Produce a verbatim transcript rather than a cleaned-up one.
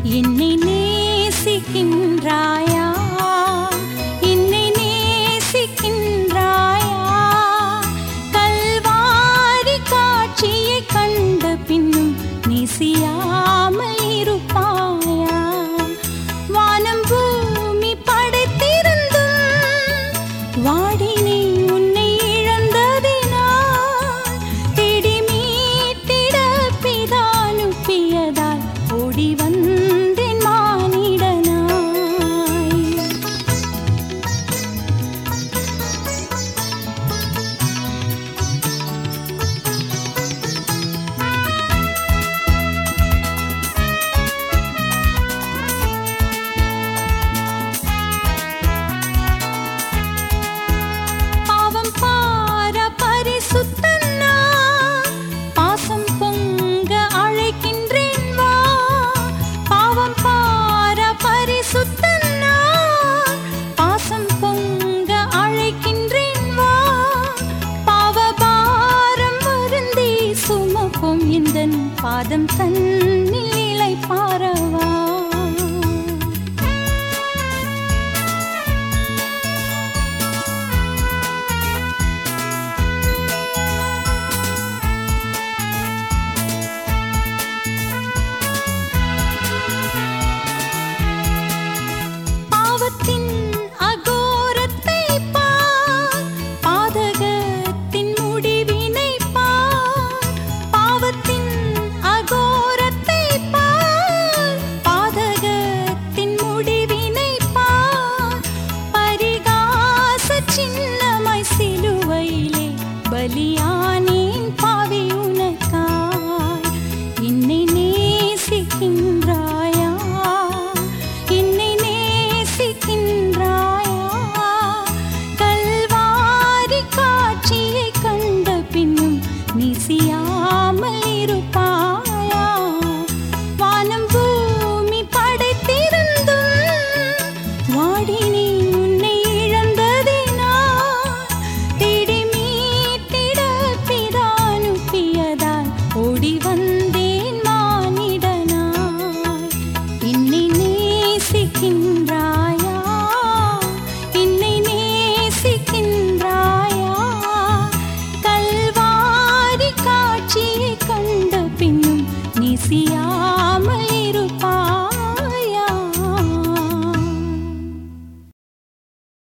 என்னை நேசிக்கின்றாயா, என்னை நேசிக்கின்றாயா, கல்வாரி காட்சியை கண்ட பின்னும் நேசியாமல் இருப்பாயா? வானம் பூமி படைத்திருந்தும் வாடினே உன்னை இழந்ததினால், தேடி மீட்டிட பிதா அனுப்பியதால் ஓடி வந்தேன் மானிடனாய். பாவம் பார பரிசுத்தன்னா, பாசம் பொங்க அழைக்கின்றேன் வா. பாவம் பார பரிசுத்தன்னா, பாசம் பொங்க அழைக்கின்றேன் வா. பாவபாரம் வருந்தி சுமக்கும் எந்தன் பாதம் தன்னில் இளைப்பாறவா. பாவத்தின் அகோரத்தை பார், பாதகத்தின் முடிவினை பார். பாவத்தின் அகோரத்தை பார், பாதகத்தின் முடிவினை பார். பரிகாச சின்னமாய் சிலுவையிலே பலியானேன் பாவி உனக்காய். என்னை நேசிக்கின்றாயா, என்னை நேசிக்கின்றாயா, கல்வாரி காட்சியை கண்ட பின்னும் நேசியாமல் இருப்பாயா? வானம் பூமி படைத்திருந்தும் வாடினே உன்னை இழந்ததினால், தேடி மீட்டிட பிதா அனுப்பியதால் ஓடி வந்தேன் மானிடனாய். என்னை நேசிக்கின்றாயா, என்னை நேசிக்கின்றாயா, கல்வாரி காட்சியை கண்ட பின்னும் நேசியா